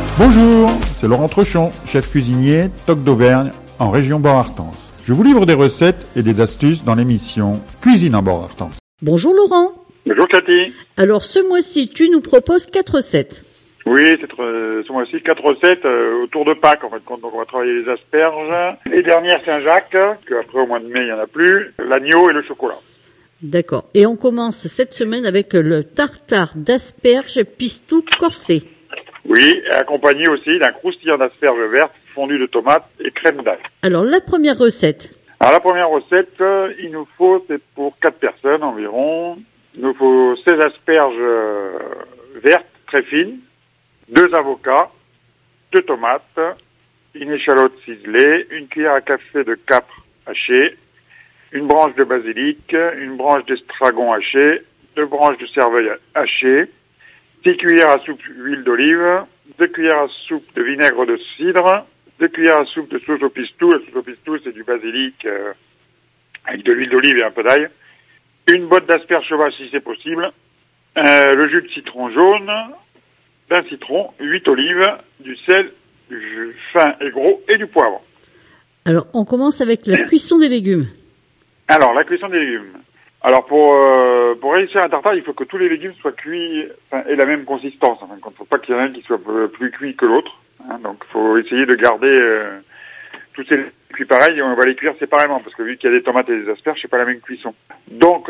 Bonjour, c'est Laurent Trechon, chef cuisinier, Toc d'Auvergne, en région Bord-Artense. Je vous livre des recettes et des astuces dans l'émission Cuisine en Bord-Artense. Bonjour Laurent. Bonjour Cathy. Alors ce mois-ci, tu nous proposes 4 recettes. Oui, ce mois-ci, 4 recettes autour de Pâques, en fait. Donc on va travailler les asperges, les dernières Saint-Jacques, qu'après au mois de mai, il n'y en a plus, l'agneau et le chocolat. D'accord. Et on commence cette semaine avec le tartare d'asperges pistou corsé. Oui, et accompagné aussi d'un croustillant d'asperges vertes, fondu de tomates et crème d'ail. Alors la première recette. Alors la première recette, il nous faut, c'est pour 4 personnes environ, il nous faut 16 asperges vertes, très fines, 2 avocats, 2 tomates, une échalote ciselée, une cuillère à café de capre haché, une branche de basilic, une branche d'estragon haché, 2 branches de cerveille hachées, 6 cuillères à soupe d'huile d'olive, 2 cuillères à soupe de vinaigre de cidre, 2 cuillères à soupe de sauce au pistou. La sauce au pistou, c'est du basilic avec de l'huile d'olive et un peu d'ail. Une botte d'asperges sauvages si c'est possible, le jus de citron jaune, d'un citron, 8 olives, du sel, du jus fin et gros et du poivre. Alors, on commence avec la cuisson des légumes. Alors, la cuisson des légumes. Alors, pour réussir un tartare, il faut que tous les légumes soient cuits, aient la même consistance. Enfin, il ne faut pas qu'il y en ait un qui soit plus cuit que l'autre. Donc, il faut essayer de garder tous ces cuits pareils et on va les cuire séparément parce que vu qu'il y a des tomates et des asperges, c'est pas la même cuisson. Donc,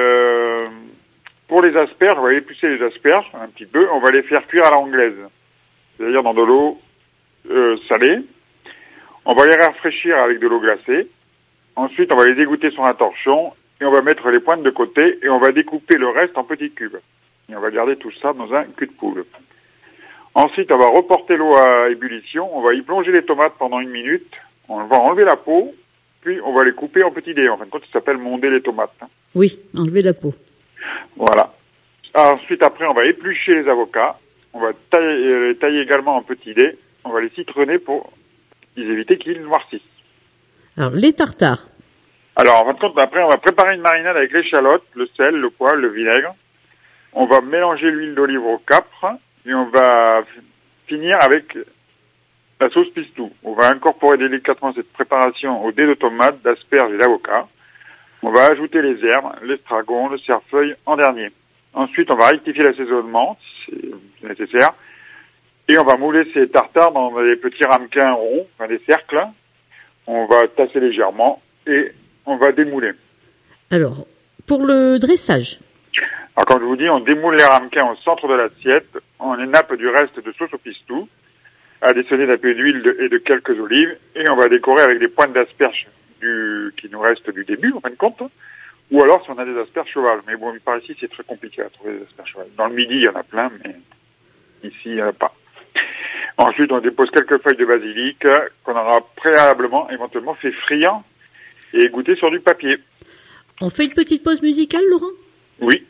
pour les asperges, on va éplucher les asperges un petit peu. On va les faire cuire à l'anglaise, c'est-à-dire dans de l'eau salée. On va les rafraîchir avec de l'eau glacée. Ensuite, on va les égoutter sur un torchon et on va mettre les pointes de côté et on va découper le reste en petits cubes. Et on va garder tout ça dans un cul de poule. Ensuite, on va reporter l'eau à ébullition. On va y plonger les tomates pendant 1 minute. On va enlever la peau, puis on va les couper en petits dés. En fin de compte, ça s'appelle monder les tomates. Oui, enlever la peau. Voilà. Ensuite, après, on va éplucher les avocats. On va les tailler également en petits dés. On va les citronner pour éviter qu'ils noircissent. Alors, les tartares. Alors, en fin de compte, après, on va préparer une marinade avec l'échalote, le sel, le poivre, le vinaigre. On va mélanger l'huile d'olive au capre et on va finir avec la sauce pistou. On va incorporer délicatement cette préparation aux dés de tomates, d'asperges et d'avocat. On va ajouter les herbes, l'estragon, le cerfeuil en dernier. Ensuite, on va rectifier l'assaisonnement, si c'est nécessaire. Et on va mouler ces tartares dans des petits ramequins ronds, des cercles. On va tasser légèrement et on va démouler. Alors, pour le dressage. Alors, comme je vous dis, on démoule les ramequins au centre de l'assiette. On les nappe du reste de sauce au pistou, additionner d'un peu d'huile et de quelques olives. Et on va décorer avec des pointes d'asperges qui nous restent du début, en fin de compte. Ou alors, si on a des asperges sauvages. Mais bon, par ici, c'est très compliqué à trouver des asperges sauvages. Dans le midi, il y en a plein, mais ici, il n'y en a pas. Ensuite, on dépose quelques feuilles de basilic qu'on aura préalablement, éventuellement, fait frire et égoutter sur du papier. On fait une petite pause musicale, Laurent ? Oui.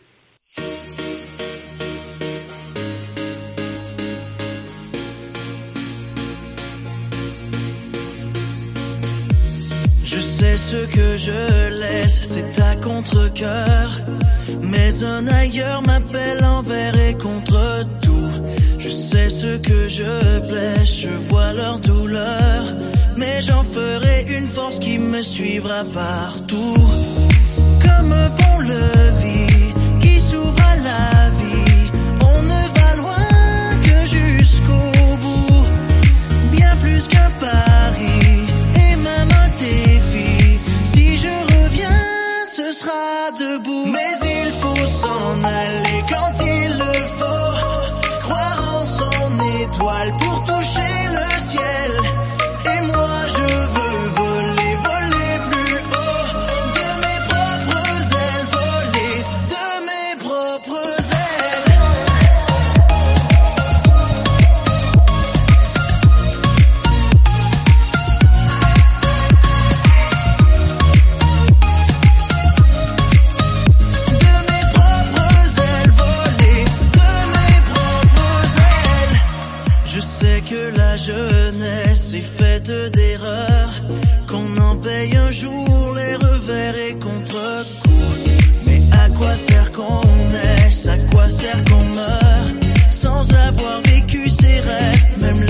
Je sais ce que je laisse, c'est à contre-cœur. Mais un ailleurs m'appelle envers et contre tout. Je sais ce que je blesse, je vois leur douleur. Mais j'en ferai une force qui me suivra partout. Comme un pont-levis qui s'ouvre à la vie. On ne va loin que jusqu'au bout. Bien plus qu'un pari et même un défi. Si je reviens, ce sera debout. Mais il faut s'en aller quand il le faut. Croire en son étoile pour toucher le ciel. Et moi je veux voler, voler plus haut. De mes propres ailes, voler de mes propres ailes. Jeunesse est faite d'erreurs, qu'on en paye un jour les revers et contre-coups. Mais à quoi sert qu'on naisse, à quoi sert qu'on meurt, sans avoir vécu ses rêves, même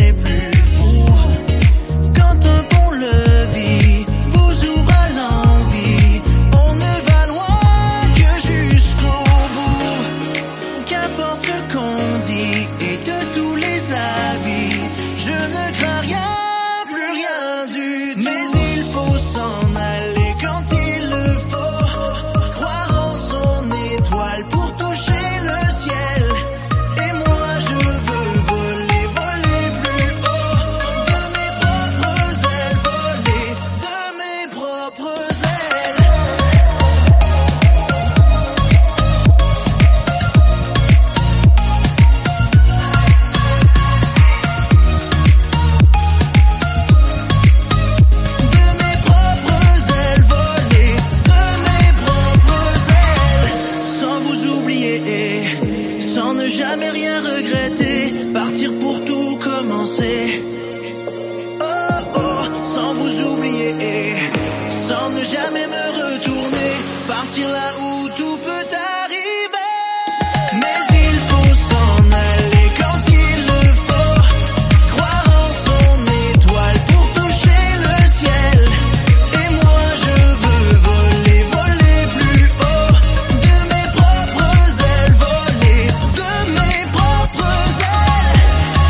penser. Oh oh, sans vous oublier, sans ne jamais me retourner, partir là où tout peut arriver. Mais il faut s'en aller quand il le faut, croire en son étoile pour toucher le ciel. Et moi je veux voler, voler plus haut, de mes propres ailes, voler de mes propres ailes.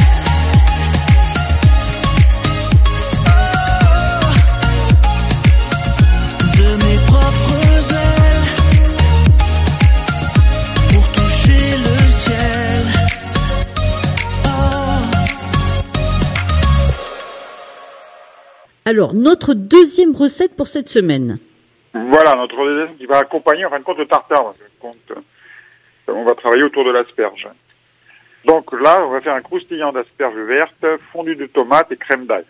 De mes propres ailes, pour toucher le ciel. Alors, notre deuxième recette pour cette semaine. Voilà, notre deuxième qui va accompagner en fin de compte le tartare. En fin de compte, on va travailler autour de l'asperge. Donc là, on va faire un croustillant d'asperges vertes, fondu de tomates et crème d'ail.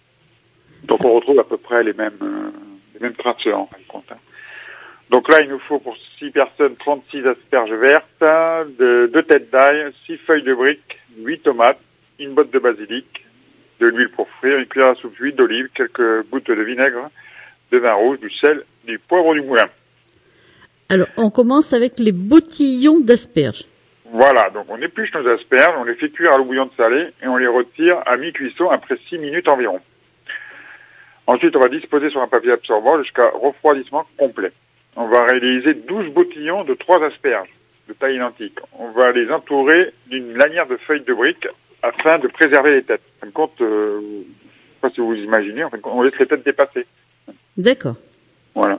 Donc on retrouve à peu près les mêmes traceurs en fin de compte. Donc là, il nous faut pour 6 personnes 36 asperges vertes, 2 têtes d'ail, 6 feuilles de briques, 8 tomates, une botte de basilic, de l'huile pour frire, une cuillère à soupe d'huile d'olive, quelques gouttes de vinaigre, de vin rouge, du sel, du poivre du moulin. Alors, on commence avec les boutillons d'asperges. Voilà, donc on épluche nos asperges, on les fait cuire à l'eau bouillante salée et on les retire à mi-cuisson après 6 minutes environ. Ensuite, on va disposer sur un papier absorbant jusqu'à refroidissement complet. On va réaliser 12 boutillons de 3 asperges de taille identique. On va les entourer d'une lanière de feuilles de briques afin de préserver les têtes. En fin de compte, je ne sais pas si vous imaginez, en fin de compte, on laisse les têtes dépasser. D'accord. Voilà.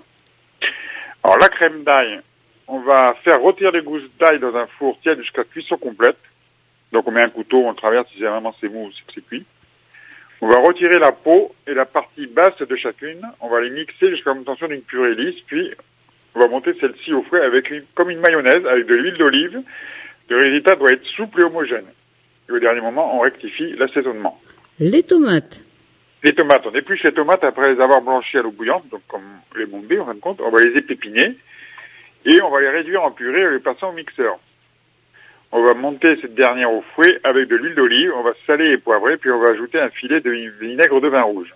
Alors la crème d'ail, on va faire rôtir les gousses d'ail dans un four tiède jusqu'à cuisson complète. Donc on met un couteau, on traverse, si vraiment c'est mou, c'est que c'est cuit. On va retirer la peau et la partie basse de chacune. On va les mixer jusqu'à l'obtention d'une purée lisse, puis on va monter celle-ci au fouet avec comme une mayonnaise avec de l'huile d'olive. Le résultat doit être souple et homogène. Et au dernier moment, on rectifie l'assaisonnement. Les tomates. Les tomates, on épluche les tomates après les avoir blanchies à l'eau bouillante, donc comme les bombées en fin de compte. On va les épépiner et on va les réduire en purée en les passant au mixeur. On va monter cette dernière au fouet avec de l'huile d'olive, on va saler et poivrer, puis on va ajouter un filet de vinaigre de vin rouge.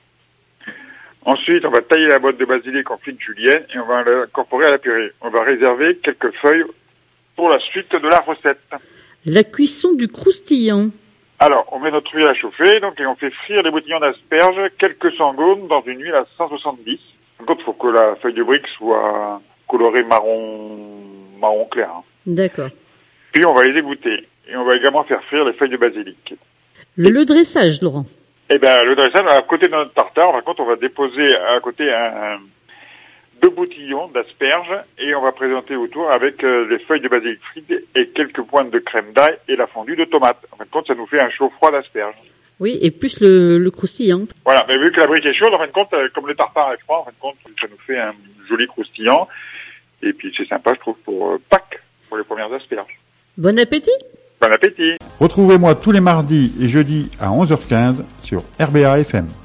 Ensuite, on va tailler la botte de basilic en fines juliennes et on va l'incorporer à la purée. On va réserver quelques feuilles pour la suite de la recette. La cuisson du croustillant. Alors, on met notre huile à chauffer, donc, et on fait frire les boutillons d'asperges quelques secondes dans une huile à 170. En compte, il faut que la feuille de brique soit colorée marron clair. Hein. D'accord. Puis on va les égoutter. Et on va également faire frire les feuilles de basilic. Le dressage, Laurent. Eh ben, le dressage, à côté de notre tartare, par contre, on va déposer à côté 2 boutillons d'asperges et on va présenter autour avec les feuilles de basilic frites et quelques pointes de crème d'ail et la fondue de tomate. En fin de compte, ça nous fait un chaud froid d'asperges. Oui, et plus le croustillant. Voilà, mais vu que la brique est chaude, en fin de compte, comme le tartare est froid, en fin de compte, ça nous fait un joli croustillant. Et puis c'est sympa, je trouve, pour Pâques, pour les premières asperges. Bon appétit! Bon appétit! Retrouvez-moi tous les mardis et jeudis à 11h15 sur RBA FM.